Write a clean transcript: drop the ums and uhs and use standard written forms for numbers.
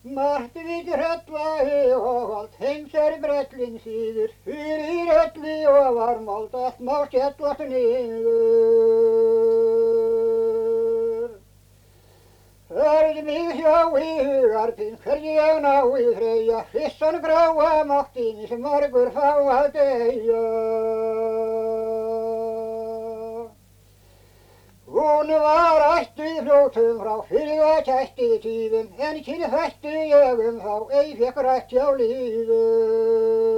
Mahti við hröttvaði og allt heimsar brellin síður, fyrir öllu og varmált allt má skellast niður. Hörðu mig sjá í hugarpinn, hvernig ég ná í þreyja, hrissan gráa máttin sem margur fá að deyja. Hún var ættuð fljótum frá fyrra kætti tíðum, en kynfættu ég þá ei fekk rætt hjá líðum.